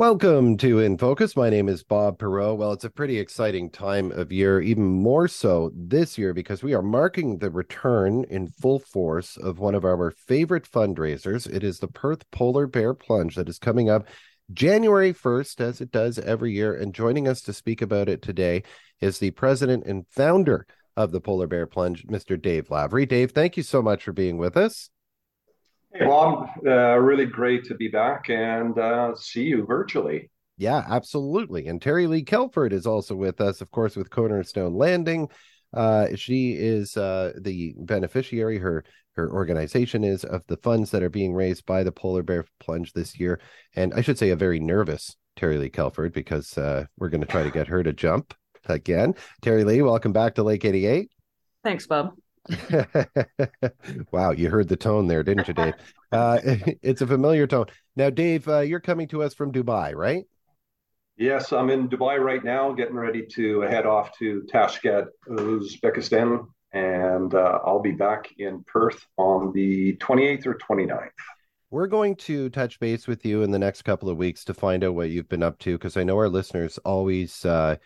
Welcome to In Focus. My name is Bob Perot. Well, it's a pretty exciting time of year, even more so this year because we are marking the return in full force of one of our favorite fundraisers. It is the Perth Polar Bear Plunge that is coming up January 1st, as it does every year. And joining us to speak about it today is the president and founder of the Polar Bear Plunge, Mr. Dave Lavery. Dave, thank you so much for being with us. Hey, Bob, really great to be back and see you virtually. Yeah, absolutely. And Terry Lee Kelford is also with us, of course, with Cornerstone Landing. She is the beneficiary. Her organization is of the funds that are being raised by the Polar Bear Plunge this year. And I should say a very nervous Terry Lee Kelford because we're going to try to get her to jump again. Terry Lee, welcome back to Lake 88. Thanks, Bob. Wow, you heard the tone there, didn't you, Dave? It's a familiar tone. Now, Dave, you're coming to us from Dubai, right? Yes, I'm in Dubai right now, getting ready to head off to Tashkent, Uzbekistan, and I'll be back in Perth on the 28th or 29th. We're going to touch base with you in the next couple of weeks to find out what you've been up to, because I know our listeners always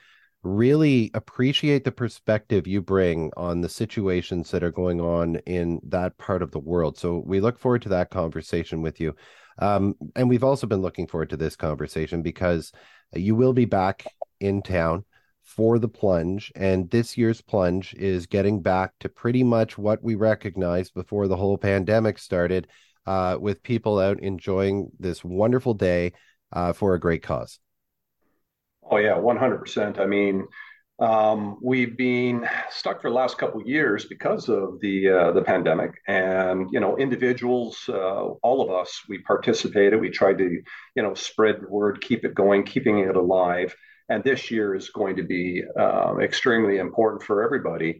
really appreciate the perspective you bring on the situations that are going on in that part of the world. So we look forward to that conversation with you. And we've also been looking forward to this conversation because you will be back in town for the plunge. And this year's plunge is getting back to pretty much what we recognized before the whole pandemic started, with people out enjoying this wonderful day for a great cause. Oh yeah, 100%. I mean, we've been stuck for the last couple of years because of the pandemic, and individuals, all of us, we participated. We tried to spread the word, keep it going, keeping it alive. And this year is going to be extremely important for everybody,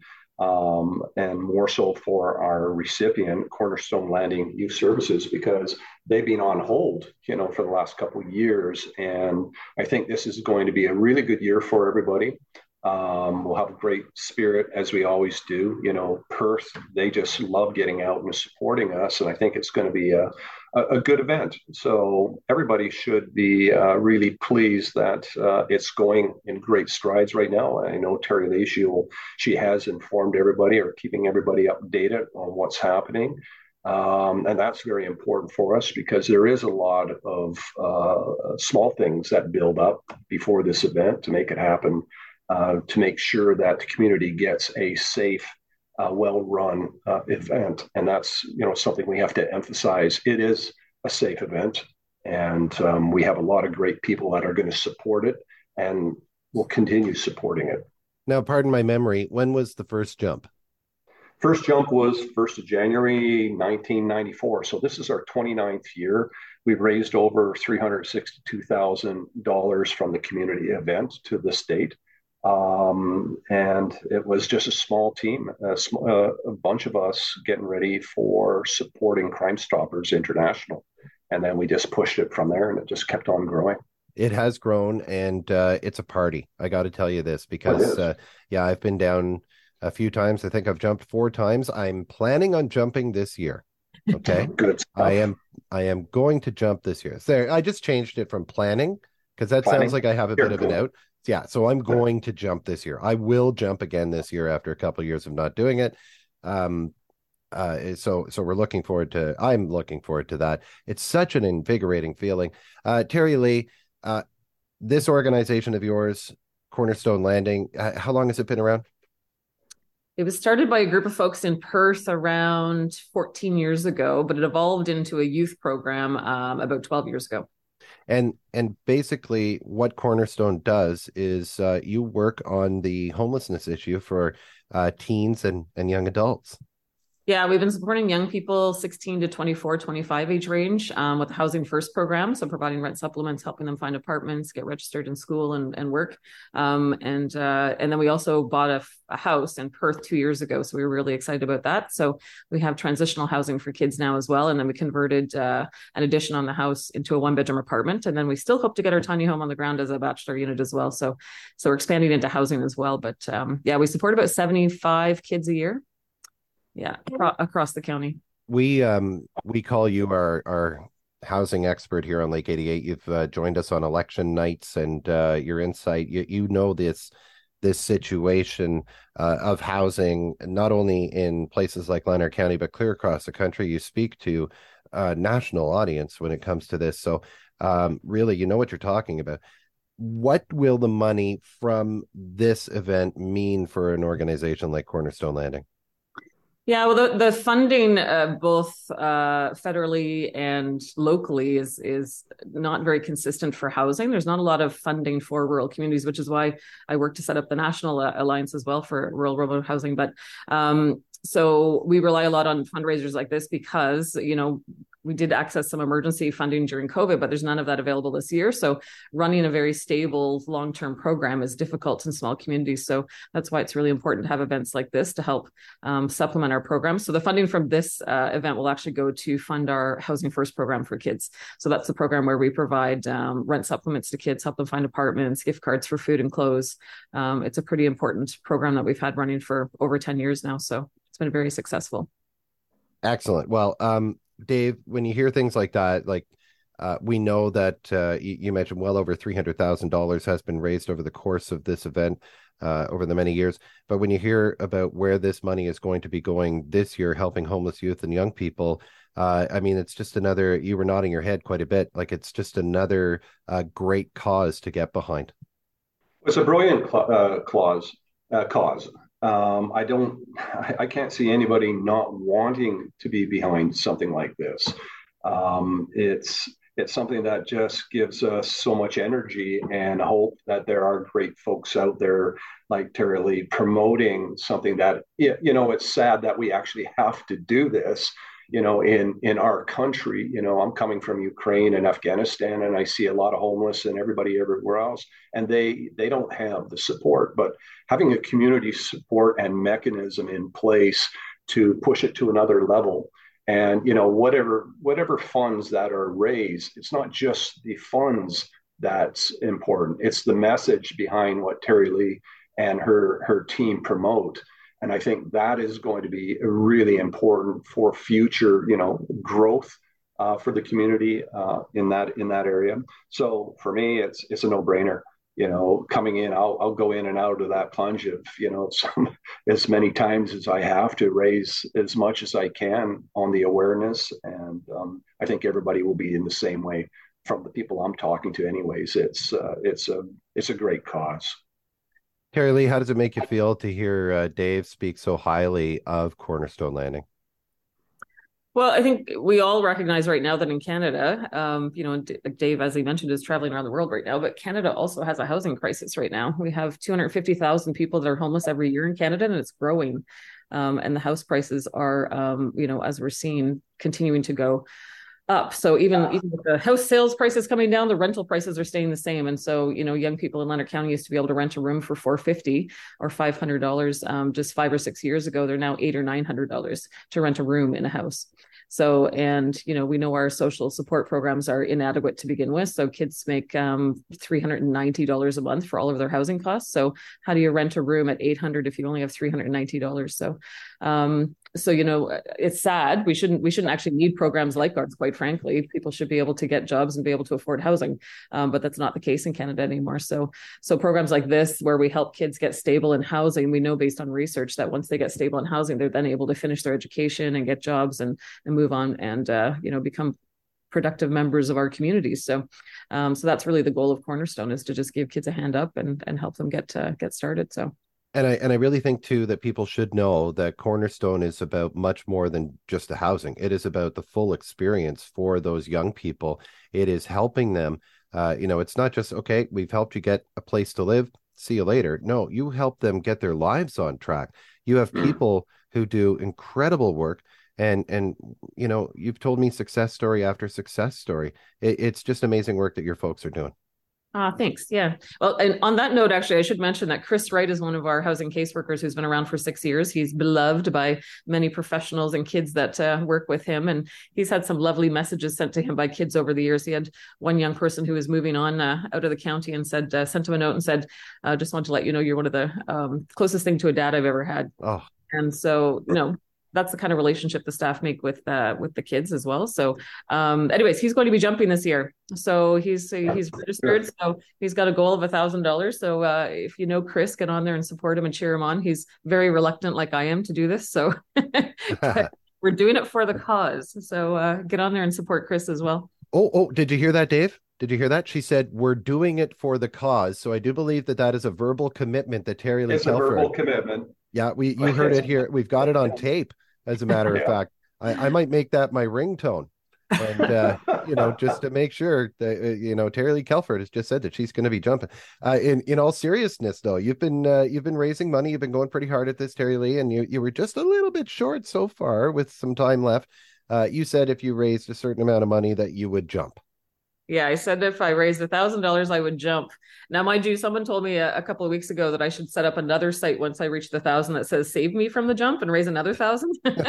and more so for our recipient, Cornerstone Landing Youth Services, because they've been on hold, for the last couple of years. And I think this is going to be a really good year for everybody. We'll have a great spirit as we always do. Perth, they just love getting out and supporting us, and I think it's going to be a good event. So everybody should be really pleased that it's going in great strides right now. I know Terry Lee, she has informed everybody or keeping everybody updated on what's happening. And that's very important for us because there is a lot of small things that build up before this event to make it happen, to make sure that the community gets a safe, well-run event. And that's something we have to emphasize. It is a safe event, and we have a lot of great people that are going to support it, and will continue supporting it. Now, pardon my memory, when was the first jump? First jump was 1st of January 1994. So this is our 29th year. We've raised over $362,000 from the community event to the state. And it was just a small team, a bunch of us getting ready for supporting Crime Stoppers International. And then we just pushed it from there, and it just kept on growing. It has grown, and it's a party. I got to tell you this It because, is. yeah, I've been down a few times. I think I've jumped 4 times. I'm planning on jumping this year. Okay. Good I stuff. am I am going to jump this year. So I just changed it from planning because that sounds Planning. like I have a bit Here, of an cool. out. Yeah, so I'm going to jump this year. I will jump again this year after a couple of years of not doing it. Um, so I'm looking forward to that. It's such an invigorating feeling. Terry Lee, this organization of yours, Cornerstone Landing, how long has it been around? It was started by a group of folks in Perth around 14 years ago, but it evolved into a youth program about 12 years ago. And basically, what Cornerstone does is you work on the homelessness issue for teens and young adults. Yeah, we've been supporting young people 16 to 24, 25 age range with the Housing First program. So providing rent supplements, helping them find apartments, get registered in school and work. And then we also bought a house in Perth 2 years ago. So we were really excited about that. So we have transitional housing for kids now as well. And then we converted an addition on the house into a 1 bedroom apartment. And then we still hope to get our tiny home on the ground as a bachelor unit as well. So we're expanding into housing as well. But yeah, we support about 75 kids a year. Yeah, across the county. We call you our housing expert here on Lake 88. You've joined us on election nights, and your insight, you know this situation of housing, not only in places like Lanark County, but clear across the country. You speak to a national audience when it comes to this. So really, you know what you're talking about. What will the money from this event mean for an organization like Cornerstone Landing? Yeah, well, the funding both federally and locally is not very consistent for housing. There's not a lot of funding for rural communities, which is why I work to set up the National Alliance as well for rural remote housing. But so we rely a lot on fundraisers like this because, we did access some emergency funding during COVID, but there's none of that available this year. So running a very stable long-term program is difficult in small communities. So that's why it's really important to have events like this to help supplement our program. So the funding from this event will actually go to fund our Housing First program for kids. So that's the program where we provide rent supplements to kids, help them find apartments, gift cards for food and clothes. It's a pretty important program that we've had running for over 10 years now. So it's been very successful. Excellent. Well, Dave, when you hear things like that, we know that you mentioned well over $300,000 has been raised over the course of this event over the many years. But when you hear about where this money is going to be going this year, helping homeless youth and young people, I mean, it's just another, you were nodding your head quite a bit, like it's just another great cause to get behind. It's a brilliant cause. I can't see anybody not wanting to be behind something like this. It's something that just gives us so much energy and hope that there are great folks out there like Tara-Leigh promoting something that, it's sad that we actually have to do this, in our country. I'm coming from Ukraine and Afghanistan, and I see a lot of homeless and everybody everywhere else, and they don't have the support. But having a community support and mechanism in place to push it to another level, and whatever funds that are raised, it's not just the funds that's important. It's the message behind what Tara-Leigh and her team promote. And I think that is going to be really important for future, growth for the community in that area. So for me, it's a no-brainer. Coming in, I'll go in and out of that plunge of, as many times as I have to raise as much as I can on the awareness. And I think everybody will be in the same way from the people I'm talking to. Anyways, it's a great cause. Tara-Leigh, how does it make you feel to hear Dave speak so highly of Cornerstone Landing? Well, I think we all recognize right now that in Canada, and Dave, as he mentioned, is traveling around the world right now, but Canada also has a housing crisis right now. We have 250,000 people that are homeless every year in Canada, and it's growing. And the house prices are, as we're seeing, continuing to go up. So even with the house sales prices coming down, the rental prices are staying the same. And so, young people in Lanark County used to be able to rent a room for $450 or $500 just 5 or 6 years ago. They're now $800 or $900 to rent a room in a house. So, and, we know our social support programs are inadequate to begin with. So kids make $390 a month for all of their housing costs. So how do you rent a room at $800 if you only have $390? So, it's sad. We shouldn't actually need programs like ours, quite frankly. People should be able to get jobs and be able to afford housing. But that's not the case in Canada anymore. So programs like this, where we help kids get stable in housing, we know based on research that once they get stable in housing, they're then able to finish their education and get jobs and move on and, become productive members of our communities. So that's really the goal of Cornerstone, is to just give kids a hand up and help them get started. So. And I really think too that people should know that Cornerstone is about much more than just the housing. It is about the full experience for those young people. It is helping them. It's not just, okay, we've helped you get a place to live, see you later. No, you help them get their lives on track. You have people who do incredible work. And you've told me success story after success story. It's just amazing work that your folks are doing. Thanks. Yeah. Well, and on that note, actually, I should mention that Chris Wright is one of our housing caseworkers who's been around for 6 years. He's beloved by many professionals and kids that work with him. And he's had some lovely messages sent to him by kids over the years. He had one young person who was moving on out of the county and sent him a note and said, just want to let you know you're one of the closest thing to a dad I've ever had. Oh. And so, that's the kind of relationship the staff make with the kids as well. So anyways, he's going to be jumping this year. So he's registered. So he's got a goal of $1,000. So if you know Chris, get on there and support him and cheer him on. He's very reluctant, like I am, to do this. So we're doing it for the cause. So get on there and support Chris as well. Oh, did you hear that, Dave? Did you hear that? She said, we're doing it for the cause. So I do believe that that is a verbal commitment that Terry Lee Telford. It's a verbal commitment. Yeah, you heard it here. We've got it on tape, as a matter of fact. I might make that my ringtone. And, just to make sure that, Terry Lee Telford has just said that she's going to be jumping. In all seriousness, though, you've been raising money. You've been going pretty hard at this, Terry Lee, and you were just a little bit short so far with some time left. You said if you raised a certain amount of money that you would jump. Yeah, I said if I raised $1,000, I would jump. Now, mind you, someone told me a couple of weeks ago that I should set up another site once I reach the 1,000 that says "Save me from the jump" and raise another 1,000.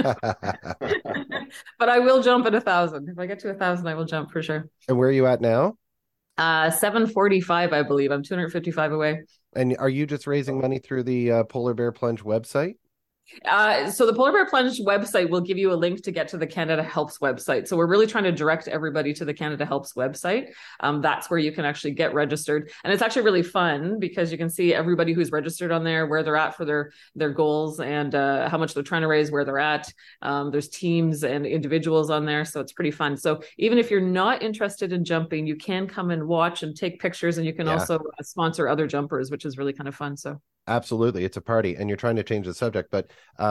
But I will jump at 1,000. If I get to 1,000, I will jump for sure. And where are you at now? 745, I believe. I'm 255 away. And are you just raising money through the Polar Bear Plunge website? So the Polar Bear Plunge website will give you a link to get to the Canada Helps website. So we're really trying to direct everybody to the Canada Helps website. That's where you can actually get registered. And it's actually really fun because you can see everybody who's registered on there, where they're at for their goals and how much they're trying to raise, where they're at. There's teams and individuals on there. So it's pretty fun. So even if you're not interested in jumping, you can come and watch and take pictures, and you can also sponsor other jumpers, which is really kind of fun. So absolutely, it's a party, and you're trying to change the subject, but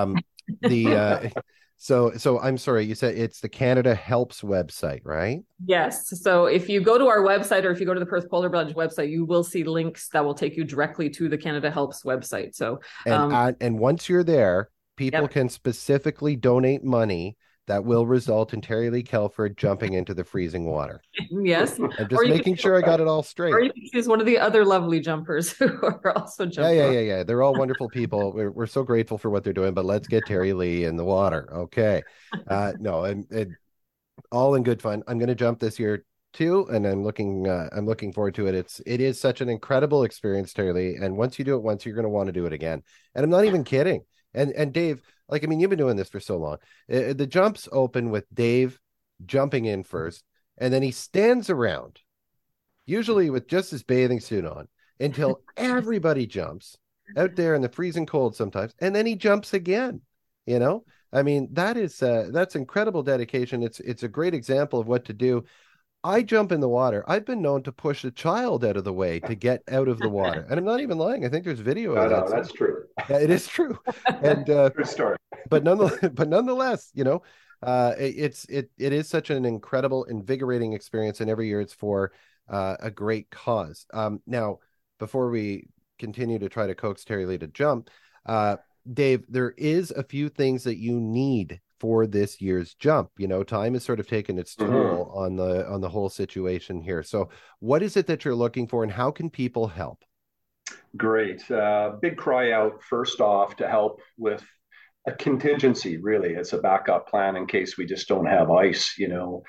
so I'm sorry, you said it's the Canada Helps website, right? Yes. So if you go to our website, or if you go to the Perth Polar Plunge website, you will see links that will take you directly to the Canada Helps website. So and once you're there, people can specifically donate money that will result in Terry Lee Telford jumping into the freezing water. Yes. I'm just making sure I got it all straight. Or you can choose one of the other lovely jumpers who are also jumping. Yeah. They're all wonderful people. We're so grateful for what they're doing, but let's get Terry Lee in the water. Okay. No, and all in good fun. I'm going to jump this year too, and I'm looking forward to it. It is such an incredible experience, Terry Lee. And once you do it once, you're going to want to do it again. And I'm not even kidding. And Dave, you've been doing this for so long. The jumps open with Dave jumping in first, and then he stands around, usually with just his bathing suit on, until everybody jumps out there in the freezing cold sometimes, and then he jumps again. That's incredible dedication. It's a great example of what to do. I jump in the water. I've been known to push a child out of the way to get out of the water. And I'm not even lying. I think there's video of that. No, that's true. Yeah, it is true. And true story. But nonetheless, it is such an incredible, invigorating experience, and every year it's for a great cause. Now, before we continue to try to coax Terry Lee to jump, Dave, there is a few things that you need for this year's jump. Time has sort of taken its toll on the whole situation here. So what is it that you're looking for, and how can people help? Great. Big cry out first off to help with a contingency, really. It's a backup plan in case we just don't have ice,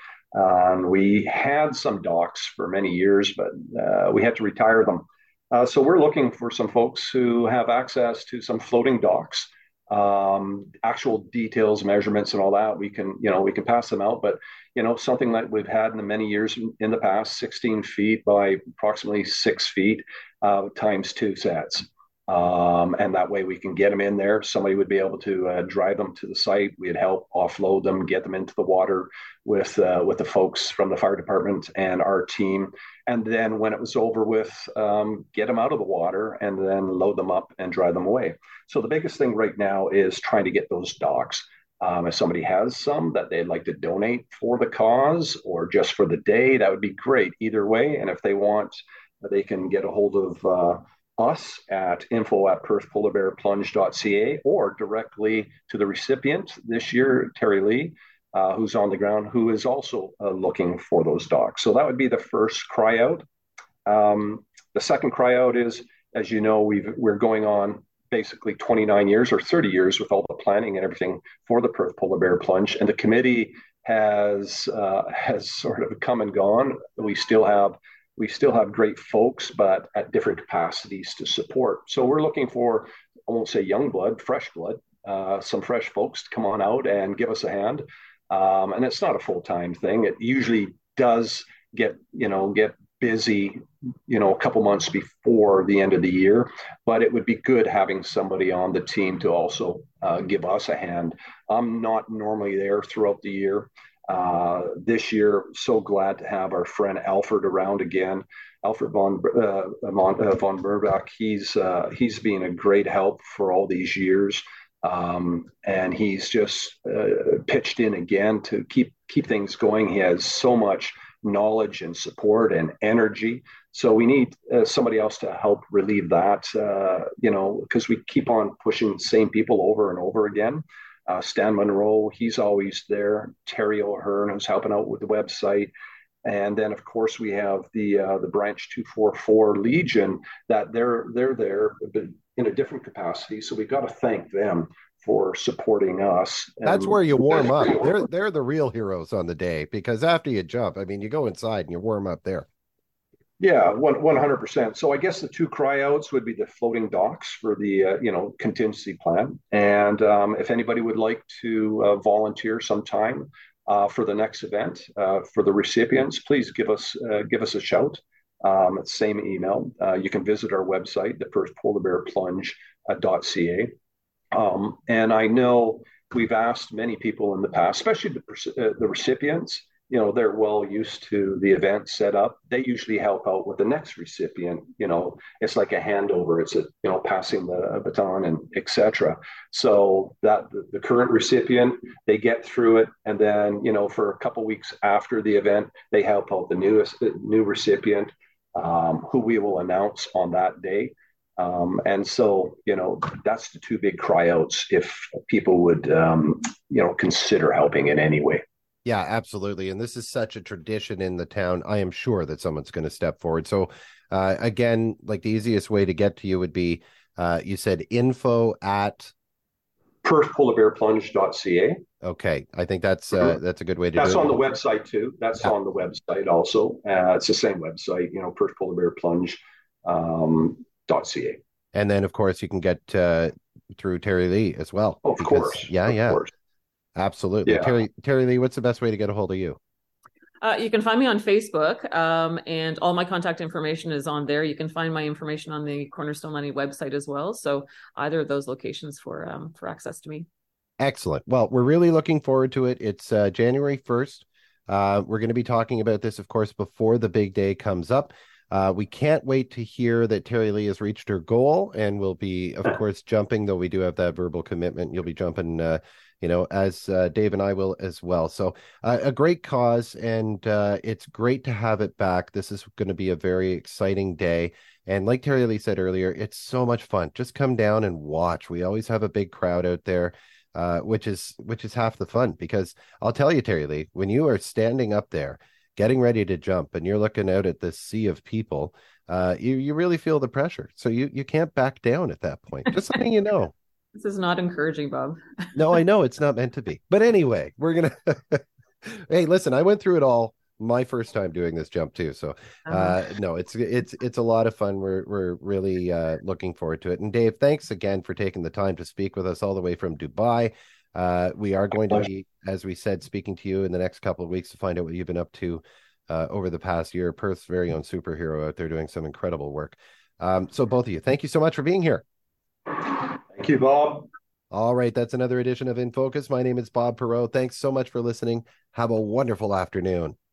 we had some docks for many years, but we had to retire them. So we're looking for some folks who have access to some floating docks. Actual details, measurements, and all that, we can pass them out. But something that we've had in the many years in the past, 16 feet by approximately 6 feet, times 2 sets. And that way we can get them in there. Somebody would be able to drive them to the site. We'd help offload them, get them into the water with the folks from the fire department and our team. And then when it was over with, get them out of the water and then load them up and drive them away. So the biggest thing right now is trying to get those docks. If somebody has some that they'd like to donate for the cause or just for the day, that would be great either way. And if they want, they can get a hold of us at info@perthpolarbearplunge.ca or directly to the recipient this year, Terry Lee, who's on the ground, who is also looking for those docks. So that would be the first cry out. The second cry out is, as you know, we're going on basically 29 years or 30 years with all the planning and everything for the Perth Polar Bear Plunge, and the committee has sort of come and gone. We still have great folks, but at different capacities to support. So we're looking for, I won't say young blood, fresh blood, some fresh folks to come on out and give us a hand. And it's not a full-time thing. It usually does get busy, a couple months before the end of the year, but it would be good having somebody on the team to also give us a hand. I'm not normally there throughout the year. This year, so glad to have our friend Alfred around again. Alfred von Burbach. He's been a great help for all these years, and he's just pitched in again to keep things going. He has so much knowledge and support and energy. So we need somebody else to help relieve that, because we keep on pushing the same people over and over again. Stan Monroe, he's always there. Terry O'Hearn, who's helping out with the website. And then, of course, we have the Branch 244 Legion that they're there, but in a different capacity. So we've got to thank them for supporting us. That's where you warm up. They're the real heroes on the day, because after you jump, I mean, you go inside and you warm up there. Yeah, 100%. So I guess the two cryouts would be the floating docks for the contingency plan, and if anybody would like to volunteer sometime for the next event for the recipients, please give us a shout. Same email. You can visit our website, the First Polar Bear Plunge.ca. And I know we've asked many people in the past, especially the recipients. They're well used to the event set up. They usually help out with the next recipient. It's like a handover. It's passing the baton and etc. So that the current recipient, they get through it, and then for a couple weeks after the event, they help out the new recipient, who we will announce on that day. And so, that's the two big cryouts if people would, consider helping in any way. Yeah, absolutely. And this is such a tradition in the town. I am sure that someone's going to step forward. So again, like the easiest way to get to you would be, you said info at PerthPolarBearPlunge.ca. Okay. I think that's a good way to do it. That's on the website too. That's on the website also. It's the same website, PerthPolarBearPlunge.ca. And then, of course, you can get through Terry Lee as well. Of course. Yeah, of course. Absolutely. Yeah. Terry Lee, what's the best way to get a hold of you? You can find me on Facebook, and all my contact information is on there. You can find my information on the Cornerstone Money website as well. So either of those locations for access to me. Excellent. Well, we're really looking forward to it. It's January 1st. We're going to be talking about this, of course, before the big day comes up. We can't wait to hear that Terry Lee has reached her goal, and will be, of course, jumping, though we do have that verbal commitment. You'll be jumping, as Dave and I will as well. So a great cause, and it's great to have it back. This is going to be a very exciting day. And like Terry Lee said earlier, it's so much fun. Just come down and watch. We always have a big crowd out there, which is half the fun, because I'll tell you, Terry Lee, when you are standing up there getting ready to jump and you're looking out at this sea of people, you really feel the pressure. So you can't back down at that point. Just letting you know. This is not encouraging, Bob. No, I know it's not meant to be. But anyway, we're going to... Hey, listen, I went through it all my first time doing this jump too. So no, it's a lot of fun. We're really looking forward to it. And Dave, thanks again for taking the time to speak with us all the way from Dubai. We are going to be, as we said, speaking to you in the next couple of weeks to find out what you've been up to over the past year. Perth's very own superhero out there doing some incredible work. So both of you, thank you so much for being here. Thank you, Bob. All right, that's another edition of In Focus. My name is Bob Perreault. Thanks so much for listening. Have a wonderful afternoon.